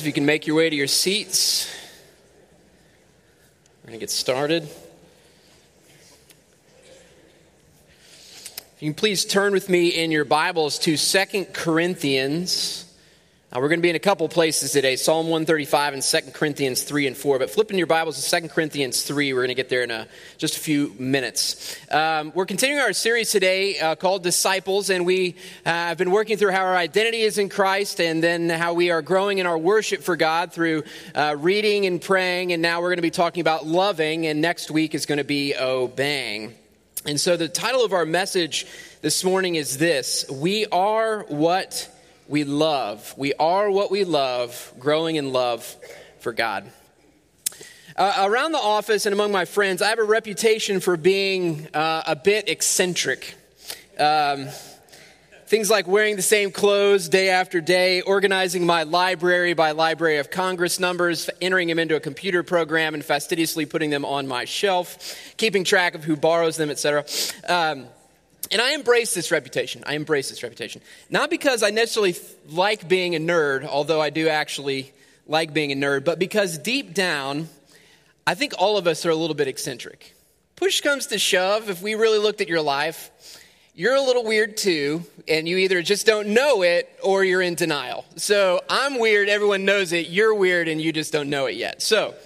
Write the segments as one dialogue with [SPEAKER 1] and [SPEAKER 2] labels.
[SPEAKER 1] If you can make your way to your seats, we're going to get started. If you can please turn with me in your Bibles to 2 Corinthians. We're going to be in a couple places today, Psalm 135 and 2 Corinthians 3 and 4. But flipping your Bibles to 2 Corinthians 3, we're going to get there in just a few minutes. We're continuing our series today called Disciples, and we have been working through how our identity is in Christ and then how we are growing in our worship for God through reading and praying. And now we're going to be talking about loving, and next week is going to be obeying. And so the title of our message this morning is this: We are what we love. We are what we love, growing in love for God. Around the office and among my friends, I have a reputation for being a bit eccentric. Things like wearing the same clothes day after day, organizing my library by Library of Congress numbers, entering them into a computer program, and fastidiously putting them on my shelf, keeping track of who borrows them, etc. And I embrace this reputation. Not because I necessarily like being a nerd, although I do actually like being a nerd, but because deep down, I think all of us are a little bit eccentric. Push comes to shove, if we really looked at your life, you're a little weird too, and you either just don't know it or you're in denial. So I'm weird, everyone knows it, you're weird, and you just don't know it yet. So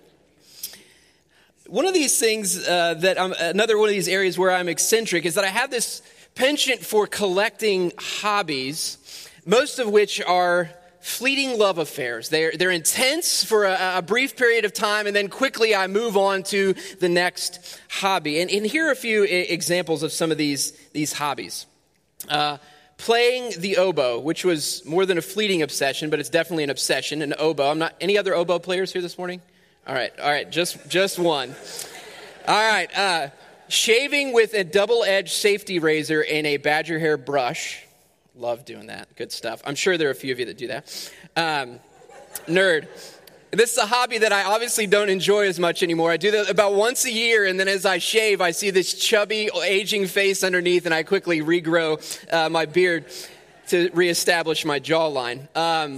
[SPEAKER 1] one of these things another one of these areas where I'm eccentric is that I have this penchant for collecting hobbies, most of which are fleeting love affairs. They're intense for a brief period of time, and then quickly I move on to the next hobby. And here are a few examples of some of these hobbies. Playing the oboe, which was more than a fleeting obsession, but it's definitely an obsession, an oboe. Any other oboe players here this morning? All right, just one. All right, shaving with a double-edged safety razor and a badger hair brush. Love doing that. Good stuff. I'm sure there are a few of you that do that. Nerd. This is a hobby that I obviously don't enjoy as much anymore. I do that about once a year, and then as I shave, I see this chubby, aging face underneath, and I quickly regrow my beard to reestablish my jawline.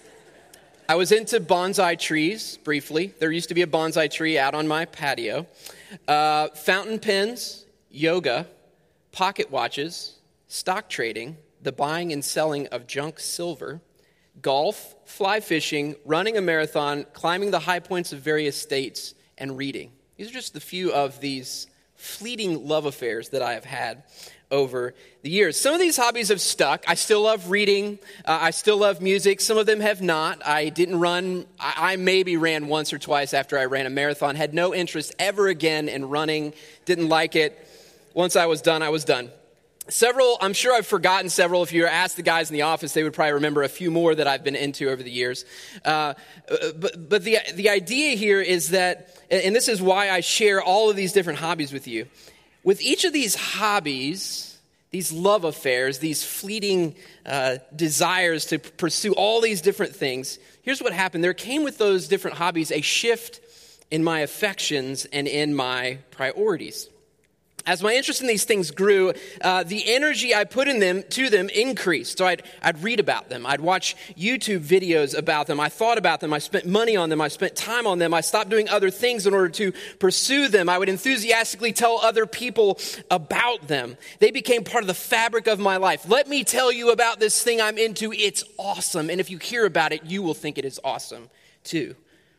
[SPEAKER 1] I was into bonsai trees, briefly. There used to be a bonsai tree out on my patio. Fountain pens, yoga, pocket watches, stock trading, the buying and selling of junk silver, golf, fly fishing, running a marathon, climbing the high points of various states, and reading. These are just a few of these fleeting love affairs that I have had over the years. Some of these hobbies have stuck. I still love reading. I still love music. Some of them have not. I didn't run. I maybe ran once or twice after I ran a marathon. Had no interest ever again in running. Didn't like it. Once I was done, I was done. Several, I'm sure I've forgotten several. If you ask the guys in the office, they would probably remember a few more that I've been into over the years. But the idea here is that, and this is why I share all of these different hobbies with you. With each of these hobbies, these love affairs, these fleeting desires to pursue all these different things, here's what happened. There came with those different hobbies a shift in my affections and in my priorities. As my interest in these things grew, the energy I put into them increased. So I'd read about them. I'd watch YouTube videos about them. I thought about them. I spent money on them. I spent time on them. I stopped doing other things in order to pursue them. I would enthusiastically tell other people about them. They became part of the fabric of my life. Let me tell you about this thing I'm into. It's awesome. And if you hear about it, you will think it is awesome too.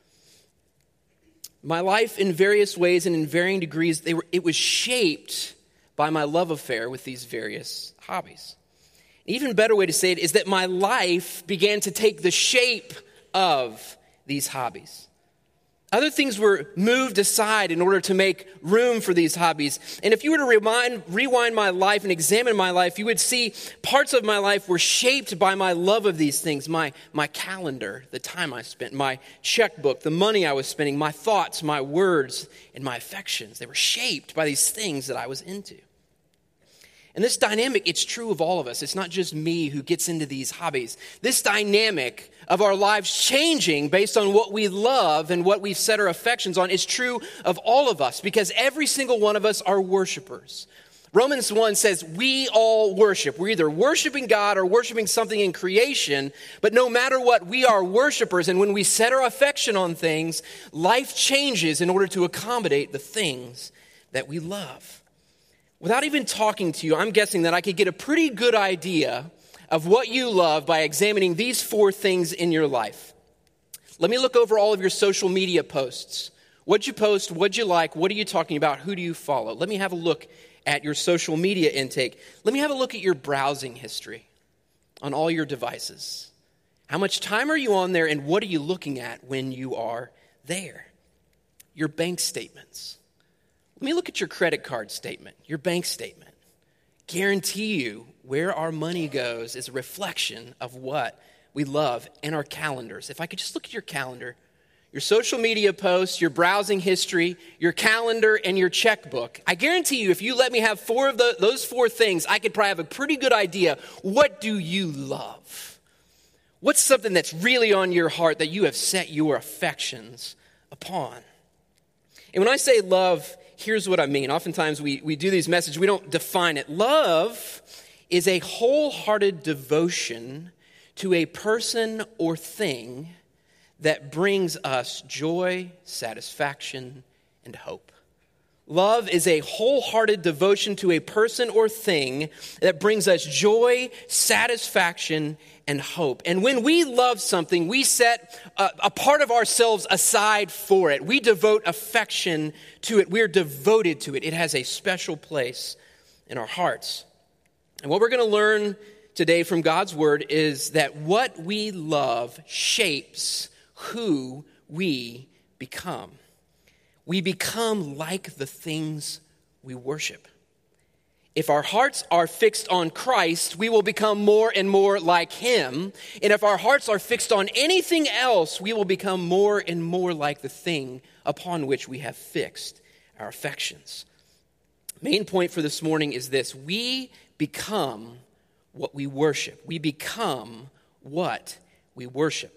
[SPEAKER 1] My life in various ways and in varying degrees, it was shaped by my love affair with these various hobbies. An even better way to say it is that my life began to take the shape of these hobbies. Other things were moved aside in order to make room for these hobbies. And if you were to rewind my life and examine my life, you would see parts of my life were shaped by my love of these things. My calendar, the time I spent, my checkbook, the money I was spending, my thoughts, my words, and my affections. They were shaped by these things that I was into. And this dynamic, it's true of all of us. It's not just me who gets into these hobbies. This dynamic of our lives changing based on what we love and what we've set our affections on is true of all of us, because every single one of us are worshipers. Romans 1 says we all worship. We're either worshiping God or worshiping something in creation, but no matter what, we are worshipers. And when we set our affection on things, life changes in order to accommodate the things that we love. Without even talking to you, I'm guessing that I could get a pretty good idea of what you love by examining these 4 things in your life. Let me look over all of your social media posts. What'd you post? What'd you like? What are you talking about? Who do you follow? Let me have a look at your social media intake. Let me have a look at your browsing history on all your devices. How much time are you on there, and what are you looking at when you are there? Your bank statements. Let me look at your credit card statement, your bank statement. Guarantee you where our money goes is a reflection of what we love, and our calendars. If I could just look at your calendar, your social media posts, your browsing history, your calendar, and your checkbook. I guarantee you, if you let me have 4 of those 4 things, I could probably have a pretty good idea. What do you love? What's something that's really on your heart that you have set your affections upon? And when I say love, here's what I mean. Oftentimes we do these messages, we don't define it. Love is a wholehearted devotion to a person or thing that brings us joy, satisfaction, and hope. Love is a wholehearted devotion to a person or thing that brings us joy, satisfaction, and hope. And when we love something, we set a part of ourselves aside for it. We devote affection to it. We're devoted to it. It has a special place in our hearts. And what we're going to learn today from God's word is that what we love shapes who we become. We become like the things we worship. If our hearts are fixed on Christ, we will become more and more like Him. And if our hearts are fixed on anything else, we will become more and more like the thing upon which we have fixed our affections. Main point for this morning is this: we become what we worship. We become what we worship.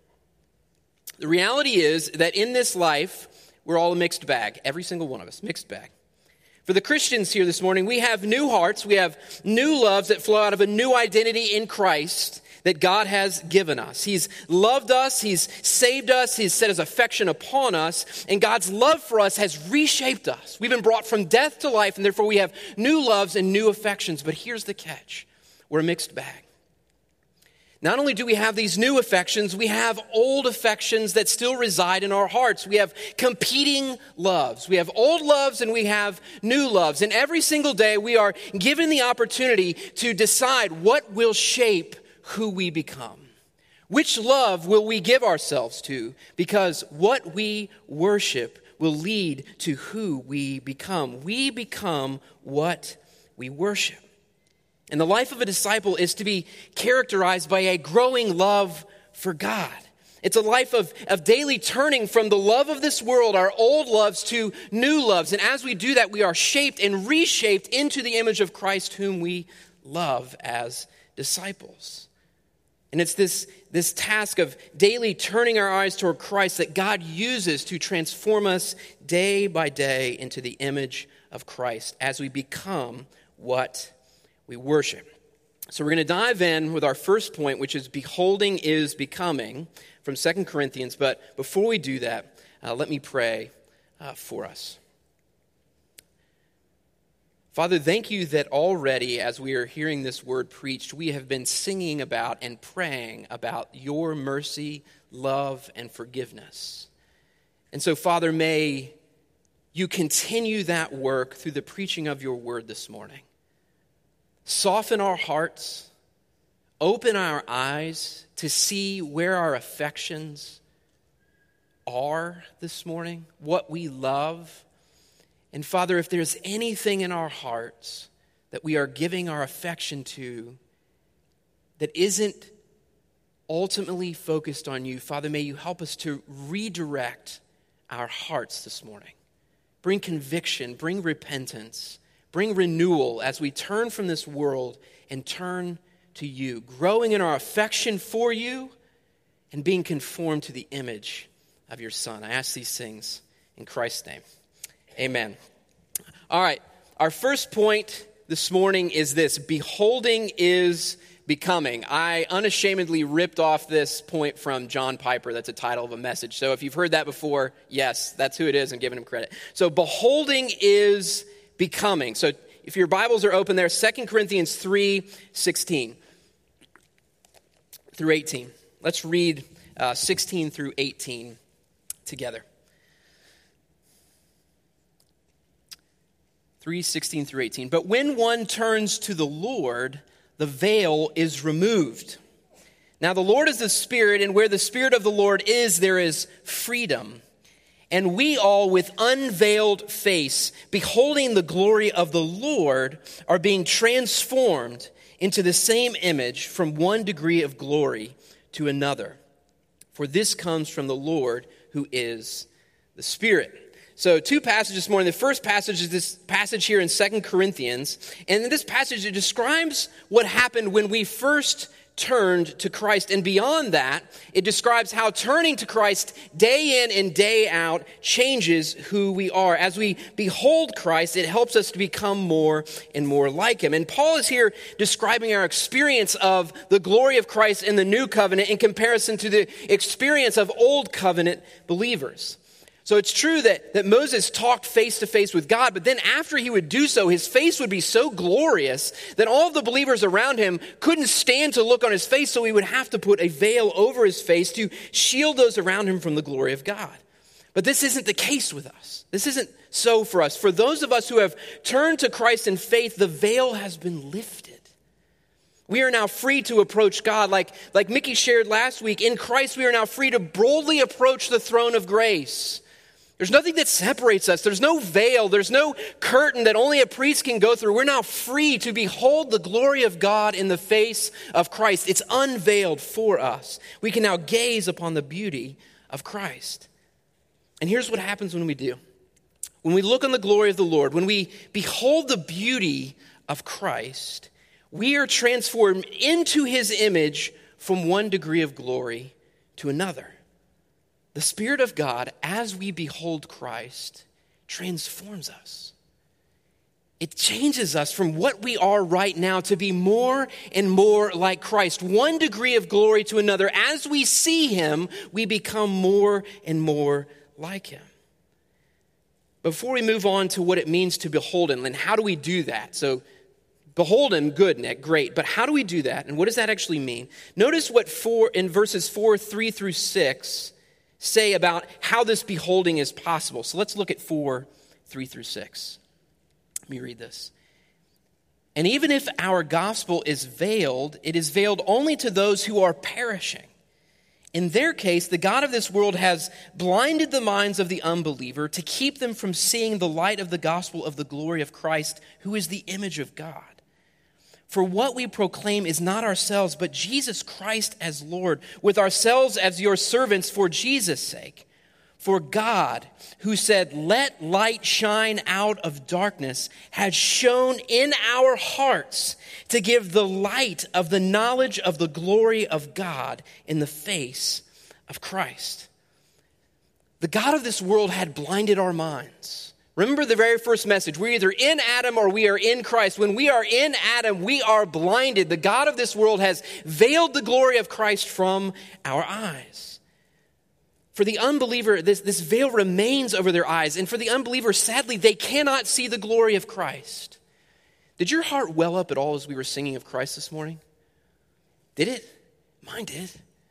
[SPEAKER 1] The reality is that in this life, we're all a mixed bag. Every single one of us, mixed bag. For the Christians here this morning, we have new hearts. We have new loves that flow out of a new identity in Christ that God has given us. He's loved us. He's saved us. He's set His affection upon us. And God's love for us has reshaped us. We've been brought from death to life, and therefore we have new loves and new affections. But here's the catch. We're a mixed bag. Not only do we have these new affections, we have old affections that still reside in our hearts. We have competing loves. We have old loves and we have new loves. And every single day we are given the opportunity to decide what will shape who we become. Which love will we give ourselves to? Because what we worship will lead to who we become. We become what we worship. And the life of a disciple is to be characterized by a growing love for God. It's a life of daily turning from the love of this world, our old loves, to new loves. And as we do that, we are shaped and reshaped into the image of Christ whom we love as disciples. And it's this task of daily turning our eyes toward Christ that God uses to transform us day by day into the image of Christ as we become what we worship. So we're going to dive in with our first point, which is beholding is becoming, from 2 Corinthians. But before we do that, let me pray for us. Father, thank you that already as we are hearing this word preached, we have been singing about and praying about your mercy, love, and forgiveness. And so, Father, may you continue that work through the preaching of your word this morning. Soften our hearts, open our eyes to see where our affections are this morning, what we love. And Father, if there's anything in our hearts that we are giving our affection to that isn't ultimately focused on you, Father, may you help us to redirect our hearts this morning. Bring conviction, bring repentance, bring renewal as we turn from this world and turn to you, growing in our affection for you and being conformed to the image of your Son. I ask these things in Christ's name. Amen. All right, our first point this morning is this: beholding is becoming. I unashamedly ripped off this point from John Piper. That's a title of a message. So if you've heard that before, yes, that's who it is, and giving him credit. So beholding is becoming. So if your Bibles are open there, 2 Corinthians 3:16 through 18. Let's read 16 through 18 together. 3:16 through 18. But when one turns to the Lord, the veil is removed. Now the Lord is the Spirit, and where the Spirit of the Lord is, there is freedom. And we all, with unveiled face, beholding the glory of the Lord, are being transformed into the same image from one degree of glory to another. For this comes from the Lord, who is the Spirit. So 2 passages this morning. The first passage is this passage here in 2 Corinthians. And in this passage, it describes what happened when we first turned to Christ. And beyond that, it describes how turning to Christ day in and day out changes who we are. As we behold Christ, it helps us to become more and more like him. And Paul is here describing our experience of the glory of Christ in the new covenant in comparison to the experience of old covenant believers. So it's true that Moses talked face to face with God, but then after he would do so, his face would be so glorious that all of the believers around him couldn't stand to look on his face, so he would have to put a veil over his face to shield those around him from the glory of God. But this isn't the case with us. This isn't so for us. For those of us who have turned to Christ in faith, the veil has been lifted. We are now free to approach God. Like Mickey shared last week, in Christ we are now free to boldly approach the throne of grace. There's nothing that separates us. There's no veil. There's no curtain that only a priest can go through. We're now free to behold the glory of God in the face of Christ. It's unveiled for us. We can now gaze upon the beauty of Christ. And here's what happens when we do. When we look on the glory of the Lord, when we behold the beauty of Christ, we are transformed into his image from one degree of glory to another. The Spirit of God, as we behold Christ, transforms us. It changes us from what we are right now to be more and more like Christ. One degree of glory to another. As we see him, we become more and more like him. Before we move on to what it means to behold him, and how do we do that? So, behold him, good, Nick, great. But how do we do that? And what does that actually mean? Notice what in verses 4, 3 through 6 say about how this beholding is possible. So let's look at 4, 3 through 6. Let me read this. And even if our gospel is veiled, it is veiled only to those who are perishing. In their case, the God of this world has blinded the minds of the unbeliever to keep them from seeing the light of the gospel of the glory of Christ, who is the image of God. For what we proclaim is not ourselves, but Jesus Christ as Lord, with ourselves as your servants for Jesus' sake. For God, who said, "Let light shine out of darkness," has shone in our hearts to give the light of the knowledge of the glory of God in the face of Christ. The God of this world had blinded our minds. Remember the very first message. We're either in Adam or we are in Christ. When we are in Adam, we are blinded. The God of this world has veiled the glory of Christ from our eyes. For the unbeliever, this veil remains over their eyes. And for the unbeliever, sadly, they cannot see the glory of Christ. Did your heart well up at all as we were singing of Christ this morning? Did it? Mine did.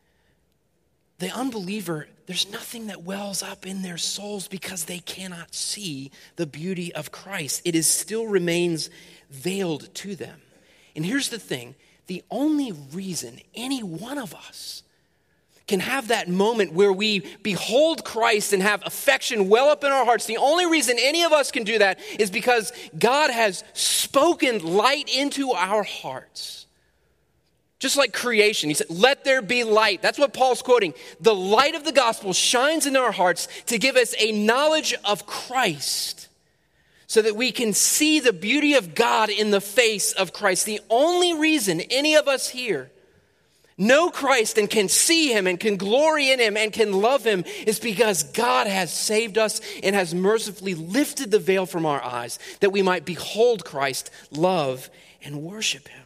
[SPEAKER 1] The unbeliever, there's nothing that wells up in their souls because they cannot see the beauty of Christ. It still remains veiled to them. And here's the thing. The only reason any one of us can have that moment where we behold Christ and have affection well up in our hearts, the only reason any of us can do that is because God has spoken light into our hearts. Just like creation, he said, "Let there be light." That's what Paul's quoting. The light of the gospel shines in our hearts to give us a knowledge of Christ so that we can see the beauty of God in the face of Christ. The only reason any of us here know Christ and can see him and can glory in him and can love him is because God has saved us and has mercifully lifted the veil from our eyes that we might behold Christ, love, and worship him.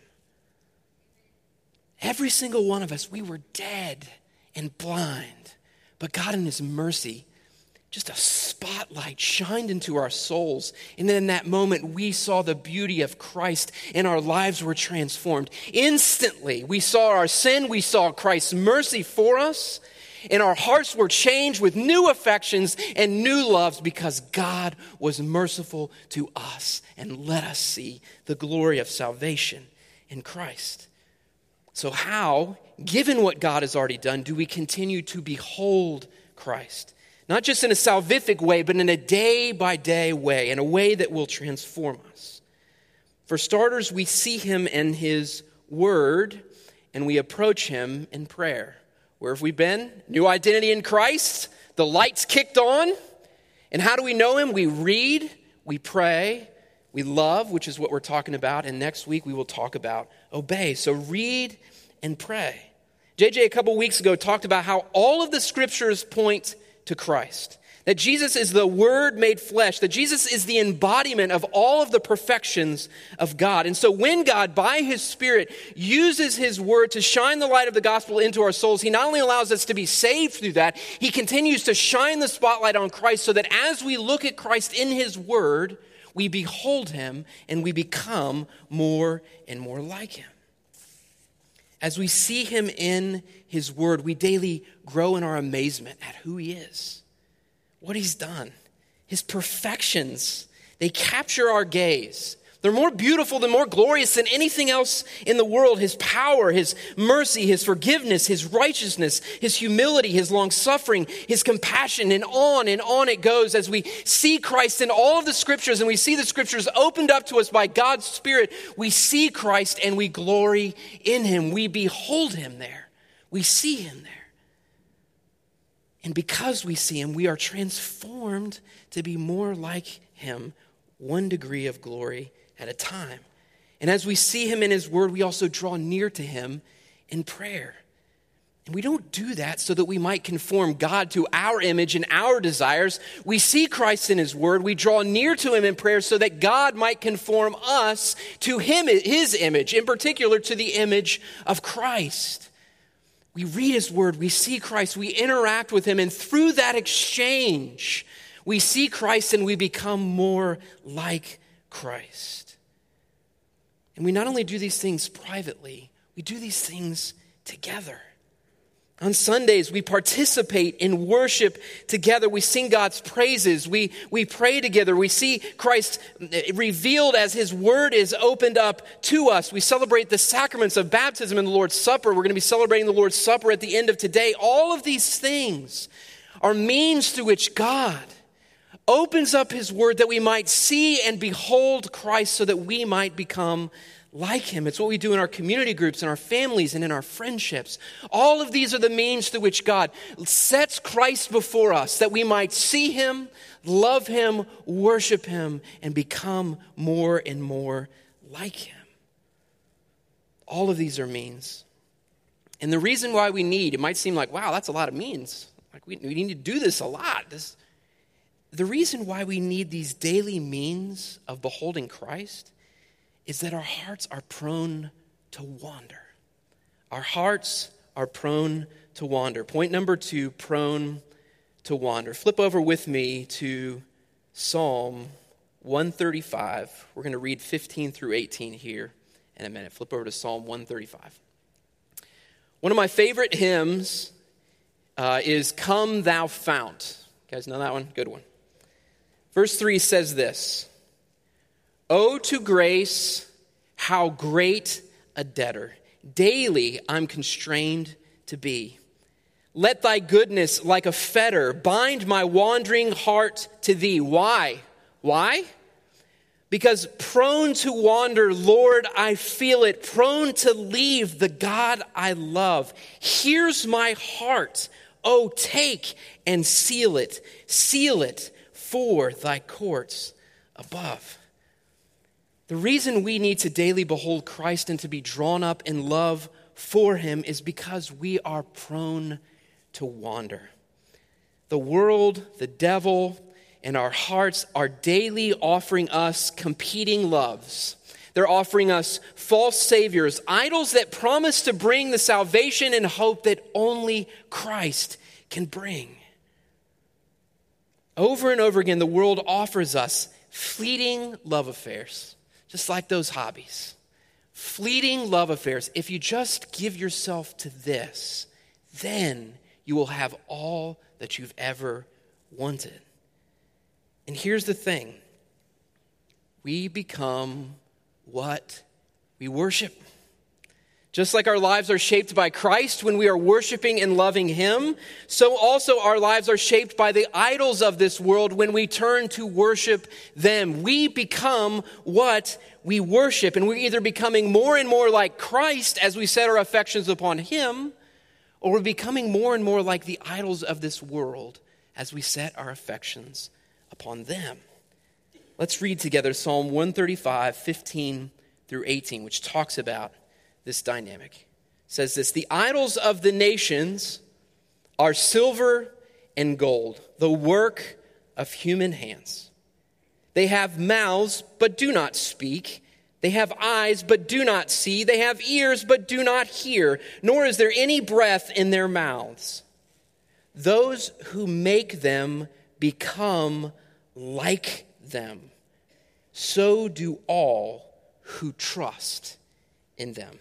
[SPEAKER 1] Every single one of us, we were dead and blind, but God in his mercy, just a spotlight shined into our souls. And then in that moment, we saw the beauty of Christ and our lives were transformed. Instantly, we saw our sin, we saw Christ's mercy for us, and our hearts were changed with new affections and new loves because God was merciful to us and let us see the glory of salvation in Christ. So how, given what God has already done, do we continue to behold Christ? Not just in a salvific way, but in a day-by-day way, in a way that will transform us. For starters, we see him in his word, and we approach him in prayer. Where have we been? New identity in Christ. The lights kicked on. And how do we know him? We read, we pray, we love, which is what we're talking about. And next week we will talk about obey. So read and pray. JJ a couple weeks ago talked about how all of the scriptures point to Christ. That Jesus is the Word made flesh. That Jesus is the embodiment of all of the perfections of God. And so when God, by his Spirit, uses his Word to shine the light of the gospel into our souls, he not only allows us to be saved through that, he continues to shine the spotlight on Christ so that as we look at Christ in his Word, we behold him and we become more and more like him. As we see him in his word, we daily grow in our amazement at who he is, what he's done, his perfections. They capture our gaze. They're more beautiful, they're more glorious than anything else in the world. His power, his mercy, his forgiveness, his righteousness, his humility, his long-suffering, his compassion, and on it goes as we see Christ in all of the scriptures and we see the scriptures opened up to us by God's Spirit. We see Christ and we glory in him. We behold him there. We see him there. And because we see him, we are transformed to be more like him, one degree of glory at a time. And as we see him in his word, we also draw near to him in prayer. And we don't do that so that we might conform God to our image and our desires. We see Christ in his word. We draw near to him in prayer so that God might conform us to him, his image, in particular to the image of Christ. We read his word, we see Christ, we interact with him, and through that exchange, we see Christ and we become more like Christ. And we not only do these things privately, we do these things together. On Sundays, we participate in worship together. We sing God's praises. We pray together. We see Christ revealed as his word is opened up to us. We celebrate the sacraments of baptism and the Lord's Supper. We're going to be celebrating the Lord's Supper at the end of today. All of these things are means through which God opens up his word that we might see and behold Christ so that we might become like him. It's what we do in our community groups, in our families, and in our friendships. All of these are the means through which God sets Christ before us that we might see him, love him, worship him, and become more and more like him. All of these are means. And the reason why we need, it might seem like, wow, that's a lot of means. Like we need to do this a lot. The reason why we need these daily means of beholding Christ is that our hearts are prone to wander. Our hearts are prone to wander. Point number 2, prone to wander. Flip over with me to Psalm 135. We're going to read 15 through 18 here in a minute. Flip over to Psalm 135. One of my favorite hymns is Come Thou Fount. You guys know that one? Good one. Verse 3 says this: "Oh, to grace, how great a debtor daily I'm constrained to be. Let thy goodness like a fetter bind my wandering heart to thee." Why? Why? Because prone to wander, Lord, I feel it. Prone to leave the God I love. Here's my heart. Oh, take and seal it. Seal it for thy courts above. The reason we need to daily behold Christ and to be drawn up in love for him is because we are prone to wander. The world, the devil, and our hearts are daily offering us competing loves. They're offering us false saviors, idols that promise to bring the salvation and hope that only Christ can bring. Over and over again, the world offers us fleeting love affairs, just like those hobbies. Fleeting love affairs. If you just give yourself to this, then you will have all that you've ever wanted. And here's the thing. We become what we worship. Just like our lives are shaped by Christ when we are worshiping and loving him, so also our lives are shaped by the idols of this world when we turn to worship them. We become what we worship, and we're either becoming more and more like Christ as we set our affections upon him, or we're becoming more and more like the idols of this world as we set our affections upon them. Let's read together Psalm 135, 15 through 18, which talks about this dynamic. It says this: the idols of the nations are silver and gold, the work of human hands. They have mouths, but do not speak. They have eyes, but do not see. They have ears, but do not hear, nor is there any breath in their mouths. Those who make them become like them. So do all who trust in them.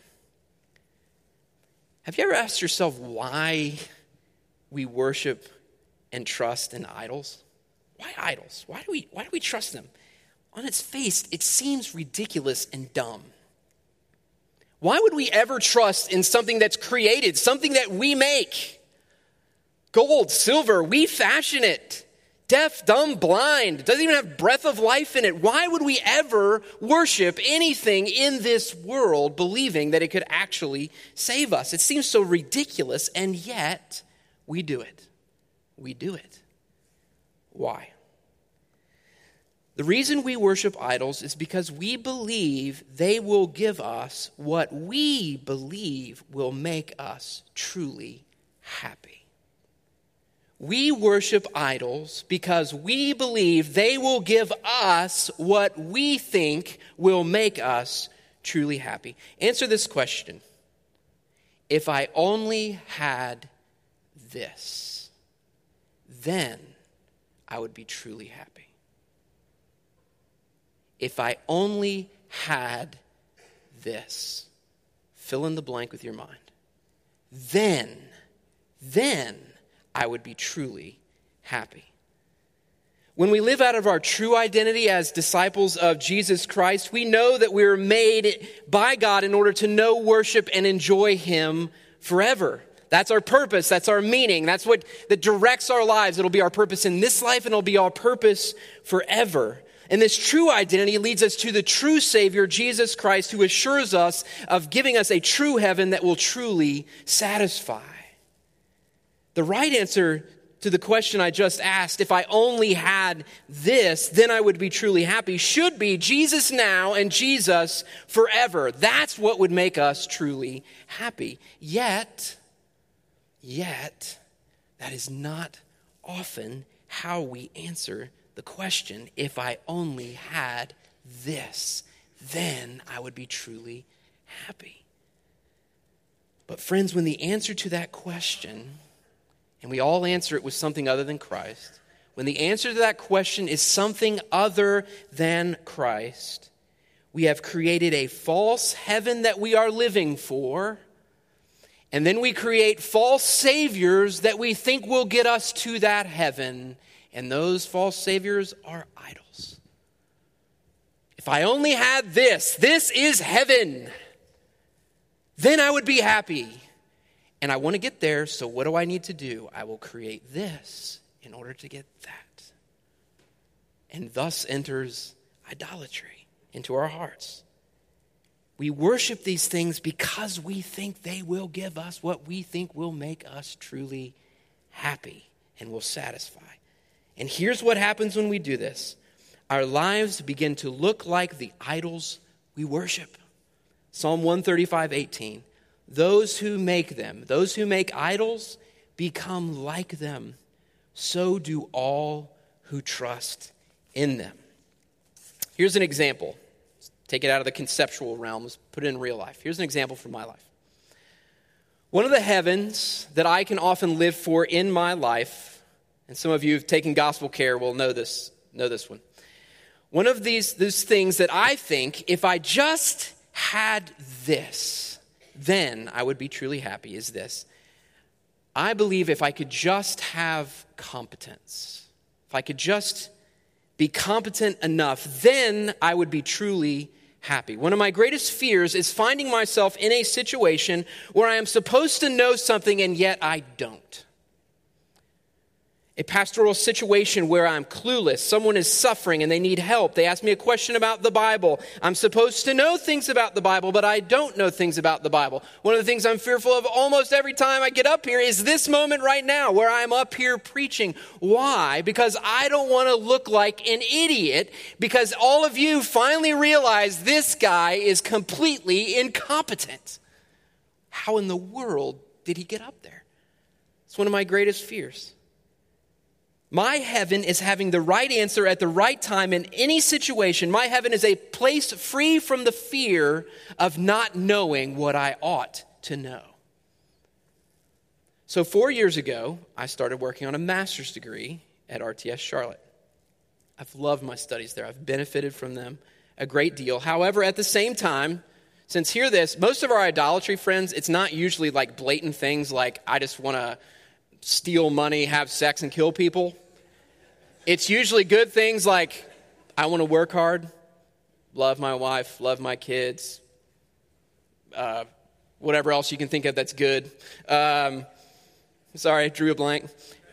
[SPEAKER 1] Have you ever asked yourself why we worship and trust in idols? Why idols? Why do we trust them? On its face, it seems ridiculous and dumb. Why would we ever trust in something that's created, something that we make? Gold, silver, we fashion it. Deaf, dumb, blind, doesn't even have breath of life in it. Why would we ever worship anything in this world believing that it could actually save us? It seems so ridiculous, and yet we do it. We do it. Why? The reason we worship idols is because we believe they will give us what we believe will make us truly happy. We worship idols because we believe they will give us what we think will make us truly happy. Answer this question. If I only had this, then I would be truly happy. If I only had this, fill in the blank with your mind, then I would be truly happy. When we live out of our true identity as disciples of Jesus Christ, we know that we are made by God in order to know, worship, and enjoy him forever. That's our purpose. That's our meaning. That's what that directs our lives. It'll be our purpose in this life, and it'll be our purpose forever. And this true identity leads us to the true Savior, Jesus Christ, who assures us of giving us a true heaven that will truly satisfy. The right answer to the question I just asked, if I only had this, then I would be truly happy, should be Jesus now and Jesus forever. That's what would make us truly happy. Yet, that is not often how we answer the question, if I only had this, then I would be truly happy. But friends, when the answer to that question, and we all answer it with something other than Christ, when the answer to that question is something other than Christ, we have created a false heaven that we are living for, and then we create false saviors that we think will get us to that heaven, and those false saviors are idols. If I only had this is heaven, then I would be happy. And I want to get there, so what do I need to do? I will create this in order to get that. And thus enters idolatry into our hearts. We worship these things because we think they will give us what we think will make us truly happy and will satisfy. And here's what happens when we do this. Our lives begin to look like the idols we worship. Psalm 135:18. those who make them, those who make idols, become like them. So do all who trust in them. Here's an example. Take it out of the conceptual realms, put it in real life. Here's an example from my life. One of the heavens that I can often live for in my life, and some of you who've taken gospel care will know this one. One of those things that I think, if I just had this, then I would be truly happy, is this. I believe if I could just have competence, if I could just be competent enough, then I would be truly happy. One of my greatest fears is finding myself in a situation where I am supposed to know something and yet I don't. A pastoral situation where I'm clueless. Someone is suffering and they need help. They ask me a question about the Bible. I'm supposed to know things about the Bible, but I don't know things about the Bible. One of the things I'm fearful of almost every time I get up here is this moment right now where I'm up here preaching. Why? Because I don't want to look like an idiot, because all of you finally realize this guy is completely incompetent. How in the world did he get up there? It's one of my greatest fears. My heaven is having the right answer at the right time in any situation. My heaven is a place free from the fear of not knowing what I ought to know. So 4 years ago, I started working on a master's degree at RTS Charlotte. I've loved my studies there. I've benefited from them a great deal. However, at the same time, since hear this, most of our idolatry, friends, it's not usually like blatant things like I just want to steal money, have sex, and kill people. It's usually good things like I want to work hard, love my wife, love my kids, whatever else you can think of that's good. Sorry, drew a blank.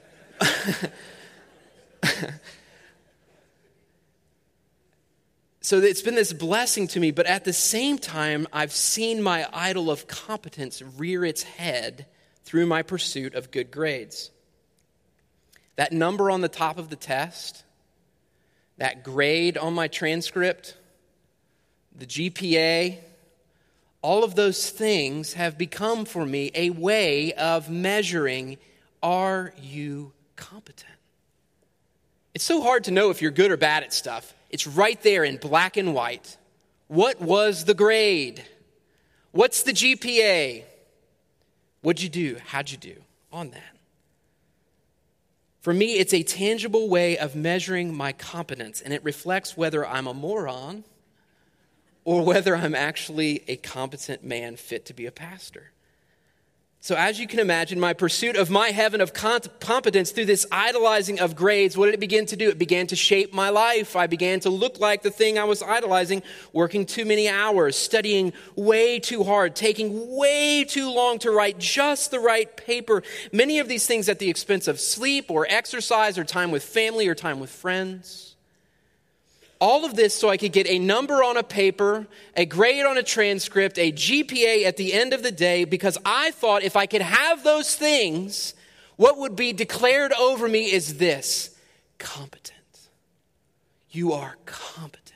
[SPEAKER 1] So it's been this blessing to me, but at the same time, I've seen my idol of competence rear its head through my pursuit of good grades. That number on the top of the test, that grade on my transcript, the GPA, all of those things have become for me a way of measuring, are you competent? It's so hard to know if you're good or bad at stuff. It's right there in black and white. What was the grade? What's the GPA? What'd you do? How'd you do on that? For me, it's a tangible way of measuring my competence, and it reflects whether I'm a moron or whether I'm actually a competent man fit to be a pastor. So as you can imagine, my pursuit of my heaven of competence through this idolizing of grades, what did it begin to do? It began to shape my life. I began to look like the thing I was idolizing, working too many hours, studying way too hard, taking way too long to write just the right paper. Many of these things at the expense of sleep or exercise or time with family or time with friends. All of this so I could get a number on a paper, a grade on a transcript, a GPA at the end of the day, because I thought if I could have those things, what would be declared over me is this: competent. You are competent.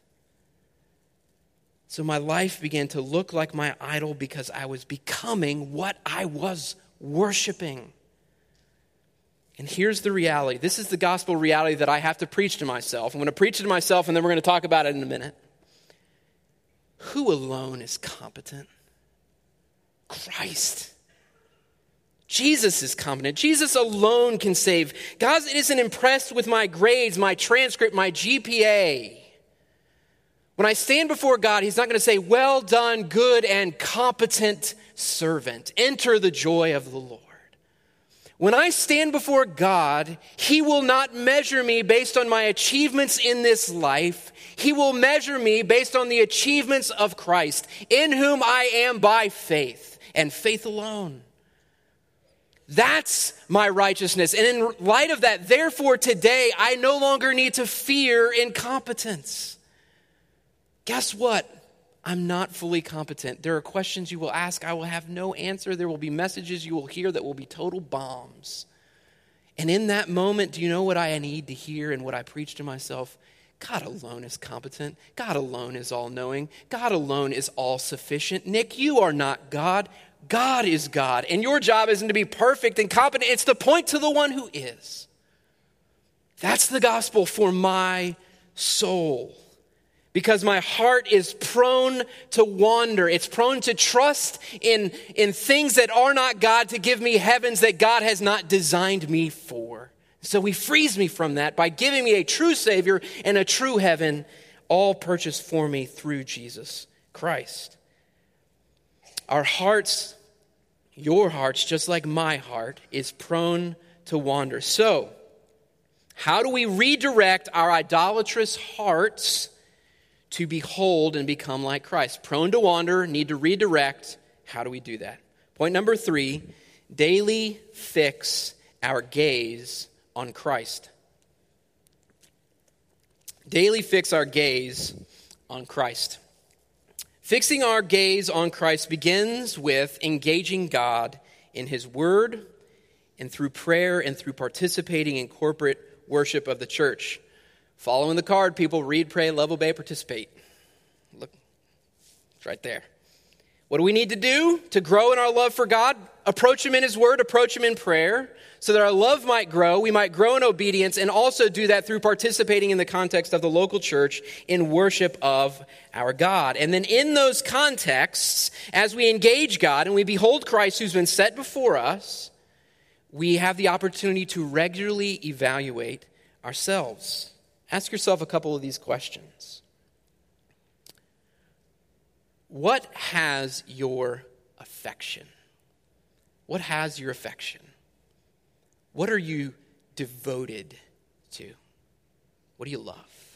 [SPEAKER 1] So my life began to look like my idol because I was becoming what I was worshiping. And here's the reality. This is the gospel reality that I have to preach to myself. I'm going to preach it to myself, and then we're going to talk about it in a minute. Who alone is competent? Christ. Jesus is competent. Jesus alone can save. God isn't impressed with my grades, my transcript, my GPA. When I stand before God, He's not going to say, well done, good and competent servant. Enter the joy of the Lord. When I stand before God, He will not measure me based on my achievements in this life. He will measure me based on the achievements of Christ, in whom I am by faith, and faith alone. That's my righteousness. And in light of that, therefore, today, I no longer need to fear incompetence. Guess what? I'm not fully competent. There are questions you will ask, I will have no answer. There will be messages you will hear that will be total bombs. And in that moment, do you know what I need to hear and what I preach to myself? God alone is competent. God alone is all-knowing. God alone is all-sufficient. Nick, you are not God. God is God. And your job isn't to be perfect and competent. It's to point to the one who is. That's the gospel for my soul. Because my heart is prone to wander. It's prone to trust in things that are not God to give me heavens that God has not designed me for. So he frees me from that by giving me a true Savior and a true heaven, all purchased for me through Jesus Christ. Our hearts, your hearts, just like my heart, is prone to wander. So, how do we redirect our idolatrous hearts to behold and become like Christ? Prone to wander, need to redirect. How do we do that? Point number 3, daily fix our gaze on Christ. Daily fix our gaze on Christ. Fixing our gaze on Christ begins with engaging God in his word and through prayer and through participating in corporate worship of the church. Following the card, people: read, pray, love, obey, participate. Look, it's right there. What do we need to do to grow in our love for God? Approach him in his word, approach him in prayer, so that our love might grow, we might grow in obedience, and also do that through participating in the context of the local church in worship of our God. And then in those contexts, as we engage God and we behold Christ who's been set before us, we have the opportunity to regularly evaluate ourselves. Ask yourself a couple of these questions. What has your affection? What has your affection? What are you devoted to? What do you love?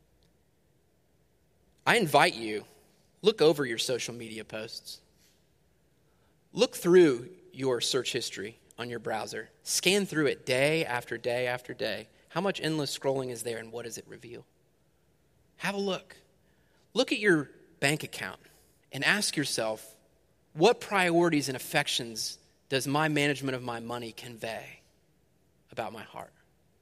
[SPEAKER 1] I invite you, look over your social media posts. Look through your search history on your browser. Scan through it day after day after day. How much endless scrolling is there, and what does it reveal? Have a look. Look at your bank account and ask yourself, what priorities and affections does my management of my money convey about my heart?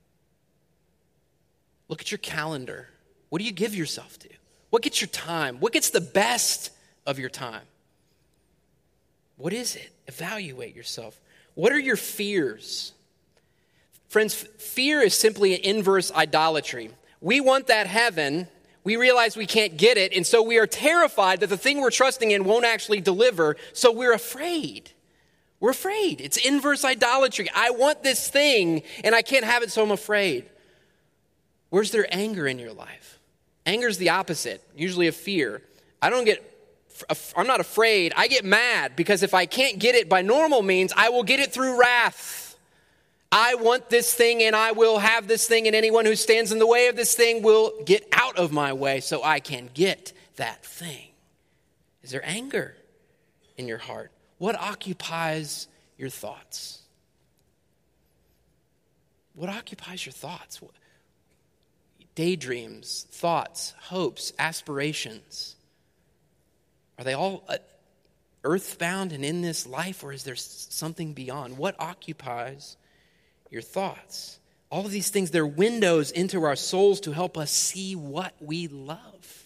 [SPEAKER 1] Look at your calendar. What do you give yourself to? What gets your time? What gets the best of your time? What is it? Evaluate yourself. What are your fears? Friends, fear is simply an inverse idolatry. We want that heaven. We realize we can't get it, and so we are terrified that the thing we're trusting in won't actually deliver, so we're afraid. We're afraid. It's inverse idolatry. I want this thing, and I can't have it, so I'm afraid. Where's there anger in your life? Anger is the opposite, usually of fear. I'm not afraid. I get mad because if I can't get it by normal means, I will get it through wrath. I want this thing and I will have this thing, and anyone who stands in the way of this thing will get out of my way so I can get that thing. Is there anger in your heart? What occupies your thoughts? What occupies your thoughts? Daydreams, thoughts, hopes, aspirations. Are they all earthbound and in this life, or is there something beyond? What occupies your thoughts? All of these things, they're windows into our souls to help us see what we love.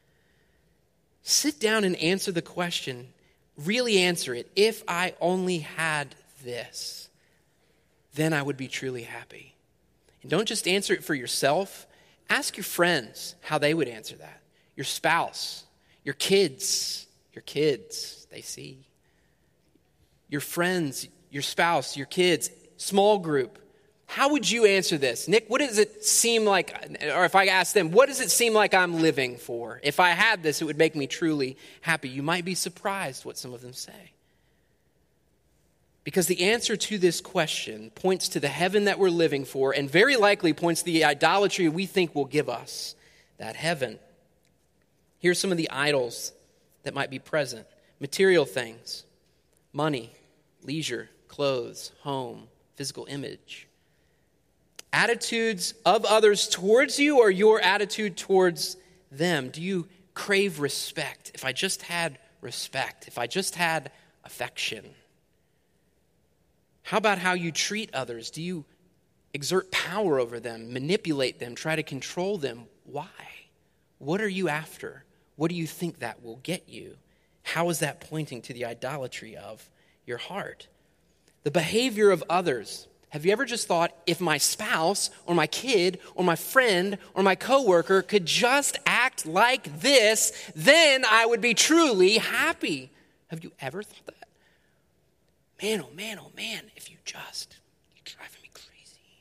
[SPEAKER 1] Sit down and answer the question. Really answer it. If I only had this, then I would be truly happy. And don't just answer it for yourself. Ask your friends how they would answer that. Your spouse, your kids, they see. Your friends, your spouse, your kids, small group. How would you answer this? Nick, what does it seem like, or if I ask them, what does it seem like I'm living for? If I had this, it would make me truly happy. You might be surprised what some of them say. Because the answer to this question points to the heaven that we're living for, and very likely points to the idolatry we think will give us that heaven. Here's some of the idols that might be present. Material things, money, leisure, clothes, home, physical image. Attitudes of others towards you, or your attitude towards them? Do you crave respect? If I just had respect, if I just had affection. How about how you treat others? Do you exert power over them, manipulate them, try to control them. Why? What are you after? What do you think that will get you? How is that pointing to the idolatry of your heart? The behavior of others. Have you ever just thought, if my spouse or my kid or my friend or my coworker could just act like this, then I would be truly happy? Have you ever thought that? Man, oh man, oh man, if you just, you're driving me crazy.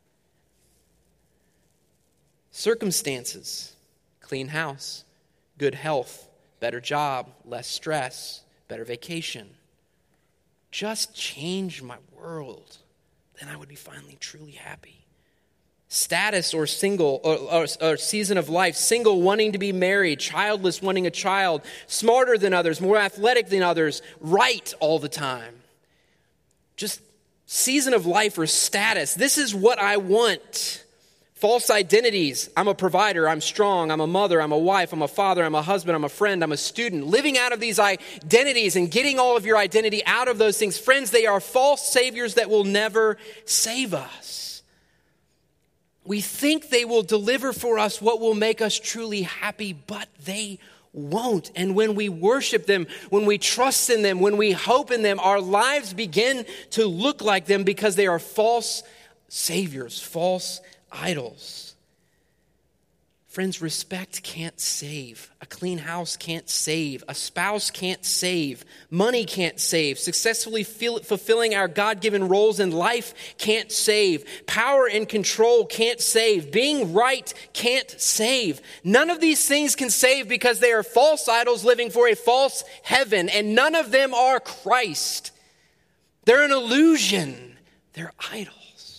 [SPEAKER 1] Circumstances, clean house, good health, better job, less stress, better vacation. Just change my world, then I would be finally truly happy. Status or single or season of life, single wanting to be married, childless wanting a child, smarter than others, more athletic than others, right all the time. Just season of life or status. This is what I want. False identities. I'm a provider. I'm strong. I'm a mother. I'm a wife. I'm a father. I'm a husband. I'm a friend. I'm a student. Living out of these identities and getting all of your identity out of those things. Friends, they are false saviors that will never save us. We think they will deliver for us what will make us truly happy, but they won't. And when we worship them, when we trust in them, when we hope in them, our lives begin to look like them because they are false saviors, false idols. Friends, respect can't save. A clean house can't save. A spouse can't save. Money can't save. Successfully fulfilling our God-given roles in life can't save. Power and control can't save. Being right can't save. None of these things can save because they are false idols living for a false heaven, and none of them are Christ. They're an illusion. They're idols.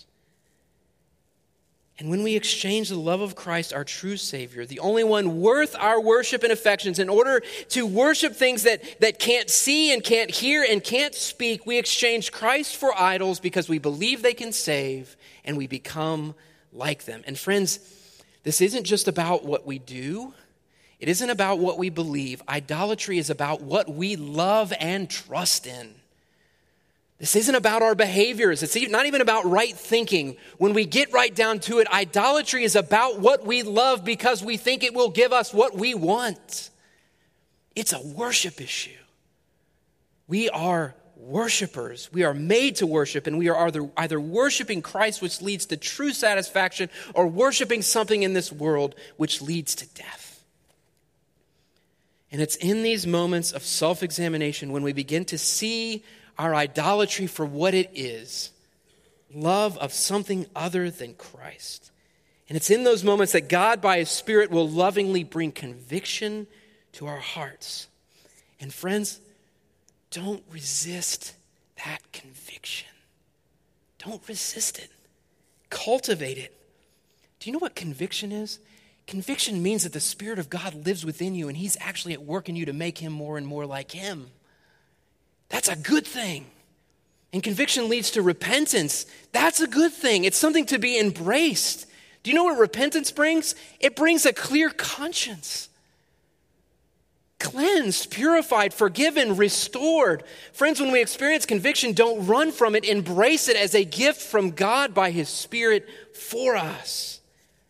[SPEAKER 1] And when we exchange the love of Christ, our true Savior, the only one worth our worship and affections, in order to worship things that can't see and can't hear and can't speak, we exchange Christ for idols because we believe they can save, and we become like them. And friends, this isn't just about what we do. It isn't about what we believe. Idolatry is about what we love and trust in. This isn't about our behaviors. It's not even about right thinking. When we get right down to it, idolatry is about what we love because we think it will give us what we want. It's a worship issue. We are worshipers. We are made to worship, and we are either worshiping Christ, which leads to true satisfaction, or worshiping something in this world, which leads to death. And it's in these moments of self-examination when we begin to see our idolatry for what it is, love of something other than Christ. And it's in those moments that God, by His Spirit, will lovingly bring conviction to our hearts. And friends, don't resist that conviction. Don't resist it. Cultivate it. Do you know what conviction is? Conviction means that the Spirit of God lives within you, and He's actually at work in you to make Him more and more like Him. That's a good thing. And conviction leads to repentance. That's a good thing. It's something to be embraced. Do you know what repentance brings? It brings a clear conscience. Cleansed, purified, forgiven, restored. Friends, when we experience conviction, don't run from it. Embrace it as a gift from God by His Spirit for us.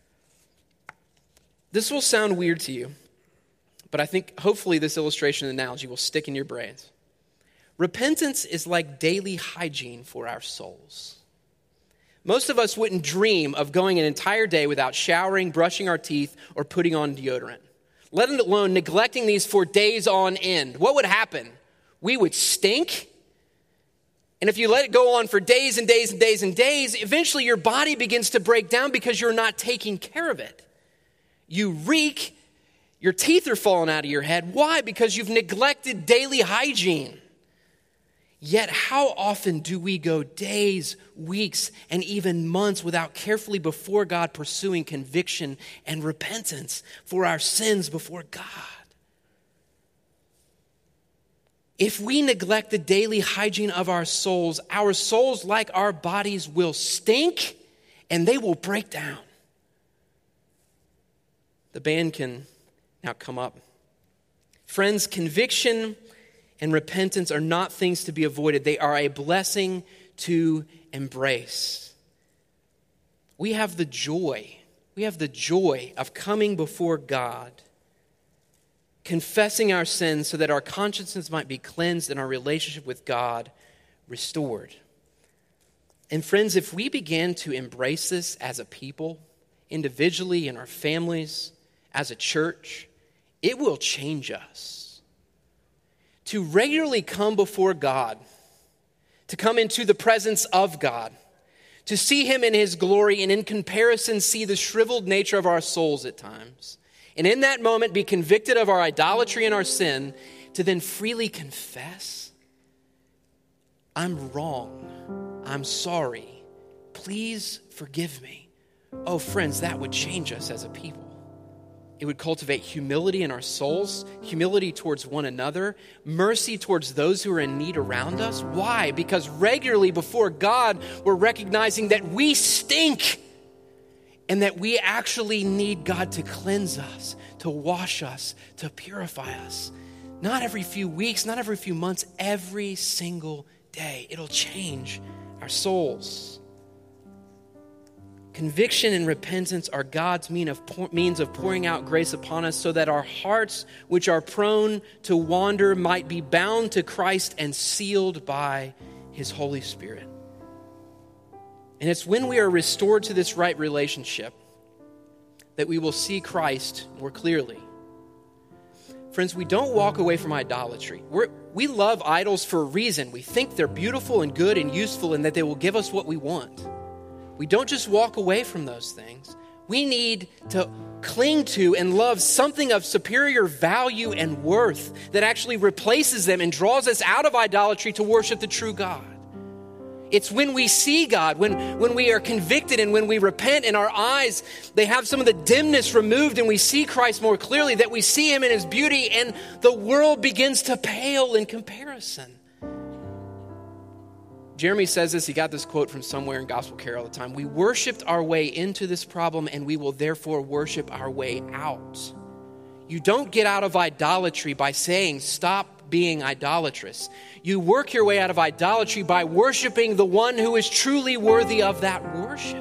[SPEAKER 1] This will sound weird to you, but I think hopefully this illustration and analogy will stick in your brains. Repentance is like daily hygiene for our souls. Most of us wouldn't dream of going an entire day without showering, brushing our teeth, or putting on deodorant, let alone neglecting these for days on end. What would happen? We would stink. And if you let it go on for days and days and days and days, eventually your body begins to break down because you're not taking care of it. You reek, your teeth are falling out of your head. Why? Because you've neglected daily hygiene. Yet how often do we go days, weeks, and even months without carefully before God pursuing conviction and repentance for our sins before God? If we neglect the daily hygiene of our souls, like our bodies, will stink and they will break down. The band can now come up. Friends, conviction and repentance are not things to be avoided. They are a blessing to embrace. we have the joy of coming before God, confessing our sins so that our consciences might be cleansed and our relationship with God restored. And friends, if we begin to embrace this as a people, individually, in our families, as a church, it will change us. To regularly come before God, to come into the presence of God, to see him in his glory, and in comparison see the shriveled nature of our souls at times, and in that moment be convicted of our idolatry and our sin, to then freely confess, I'm wrong, I'm sorry, please forgive me. Oh, friends, that would change us as a people. It would cultivate humility in our souls, humility towards one another, mercy towards those who are in need around us. Why? Because regularly before God, we're recognizing that we stink and that we actually need God to cleanse us, to wash us, to purify us. Not every few weeks, not every few months, every single day. It'll change our souls. Conviction and repentance are God's means of pouring out grace upon us so that our hearts, which are prone to wander, might be bound to Christ and sealed by his Holy Spirit. And it's when we are restored to this right relationship that we will see Christ more clearly. Friends, we don't walk away from idolatry. We love idols for a reason. We think they're beautiful and good and useful and that they will give us what we want. We don't just walk away from those things. We need to cling to and love something of superior value and worth that actually replaces them and draws us out of idolatry to worship the true God. It's when we see God, when we are convicted and when we repent and our eyes, they have some of the dimness removed and we see Christ more clearly, that we see him in his beauty and the world begins to pale in comparison. Jeremy says this, he got this quote from somewhere in Gospel Care all the time. We worshiped our way into this problem and we will therefore worship our way out. You don't get out of idolatry by saying, stop being idolatrous. You work your way out of idolatry by worshiping the one who is truly worthy of that worship.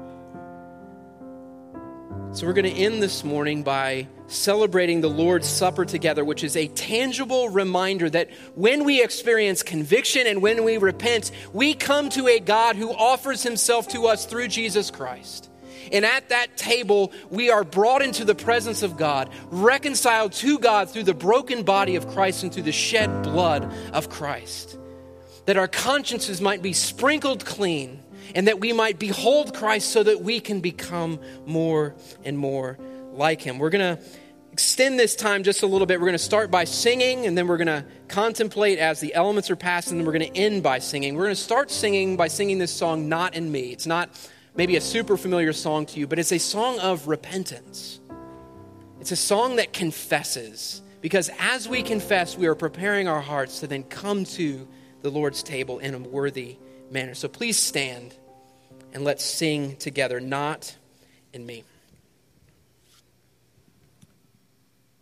[SPEAKER 1] So we're going to end this morning by celebrating the Lord's Supper together, which is a tangible reminder that when we experience conviction and when we repent, we come to a God who offers himself to us through Jesus Christ. And at that table, we are brought into the presence of God, reconciled to God through the broken body of Christ and through the shed blood of Christ. That our consciences might be sprinkled clean and that we might behold Christ so that we can become more and more like him. We're going to extend this time just a little bit. We're going to start by singing, and then we're going to contemplate as the elements are passed, and then we're going to end by singing. We're going to start singing by singing this song, Not in Me. It's not maybe a super familiar song to you, but it's a song of repentance. It's a song that confesses, because as we confess, we are preparing our hearts to then come to the Lord's table in a worthy manner. So please stand and let's sing together, Not in Me.